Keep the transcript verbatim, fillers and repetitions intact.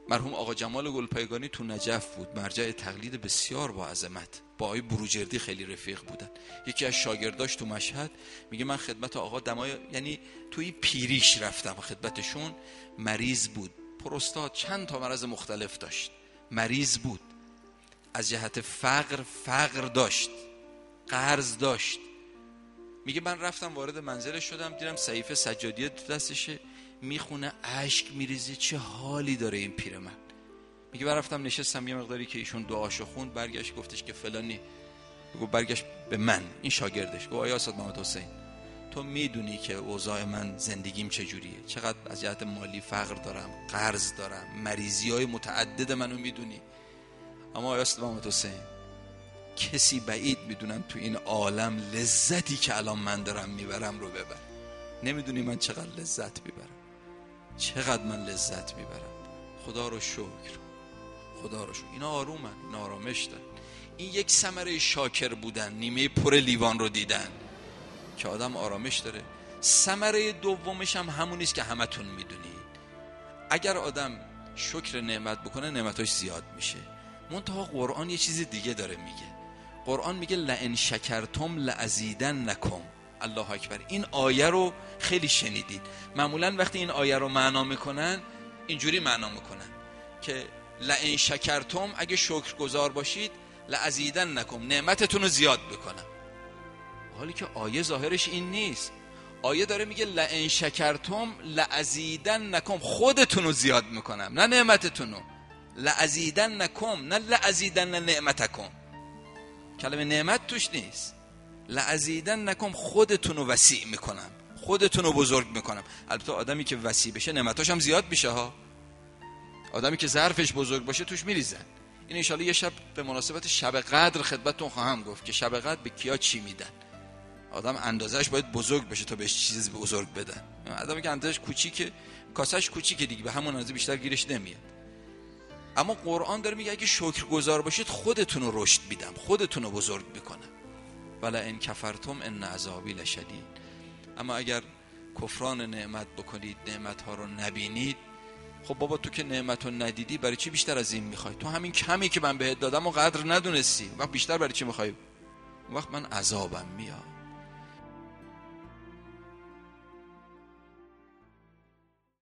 مرحوم آقا جمال گلپایگانی تو نجف بود، مرجع تقلید بسیار با عظمت، با آقای بروجردی خیلی رفیق بودن. یکی از شاگرداش تو مشهد میگه من خدمت آقا دمای یعنی توی پیریش رفتم خدمتشون، مریض بود، پروستات، چند تا مرض مختلف داشت، مریض بود، از جهت فقر فقر داشت، قرض داشت. میگه من رفتم وارد منزلش شدم، دیدم صحیفه سجادیه تو دستشه، میخونه، اشک میریزه، چه حالی داره این پیرمرد. میگه من رفتم نشستم یه مقداری که ایشون دعاشو خوند، برگشت گفتش که فلانی، میگه برگشت به من، این شاگردش، گفت آیا استاد محمد حسین تو میدونی که اوضاع من زندگیم چجوریه، چقدر از جهت مالی فقر دارم، قرض دارم، مریضی‌های متعدد منو میدونی، اما آیا استاد محمد حسین کسی بعید میدونم تو این عالم لذتی که الان من دارم میبرم رو ببر. نمیدونی من چقدر لذت میبرم، چقدر من لذت میبرم. خدا رو شکر، خدا رو شکر. اینا آرومن، اینا آرامش دارن. این یک ثمره شاکر بودن، نیمه پر لیوان رو دیدن که آدم آرامش داره. ثمره دومش هم همونیست که همتون میدونید، اگر آدم شکر نعمت بکنه نعمتاش زیاد میشه. منتها قرآن یه چیز دیگه داره میگه. قرآن میگه لئن شکرتم لازیدنکم. الله اکبر. این آیه رو خیلی شنیدید. معمولا وقتی این آیه رو معنا میکنن اینجوری معنا میکنن که لئن شکرتم، اگه شکرگزار باشید، لازیدنکم، نعمتتون رو زیاد بکنم. حالی که آیه ظاهرش این نیست. آیه داره میگه لئن شکرتم لازیدنکم، خودتون رو زیاد میکنم، نه نعمتتون رو. لازیدنکم، نه لازیدن نعمتکم. کلمه نعمت توش نیست. لازیدنکم، خودتون رو وسیع میکنم، خودتون رو بزرگ میکنم. البته آدمی که وسیع بشه نعمتاش هم زیاد میشه ها. آدمی که ظرفش بزرگ باشه توش میریزن. این ان شاءالله یه شب به مناسبت شب قدر خدمتتون خواهم گفت که شب قدر به کیا چی میدن. آدم اندازه‌اش باید بزرگ بشه تا بهش چیز بزرگ بدن. آدمی که اندازه‌اش کوچیکه، کاسه‌اش کوچیکه دیگه، به همون اندازه بیشتر گیرش نمیاد. اما قرآن داره میگه اگه شکرگزار باشید خودتون رو رشد میدم، خودتون رو بزرگ میکنم. ولا ان کفرتم ان عذابی لشدید. اما اگر کفران نعمت بکنید، نعمت ها رو نبینید، خب بابا تو که نعمت رو ندیدی برای چی بیشتر از این میخوای؟ تو همین کمی که من بهت دادم و قدر ندونستی، وقت بیشتر برای چی میخوای؟ وقت من عذابم میاد.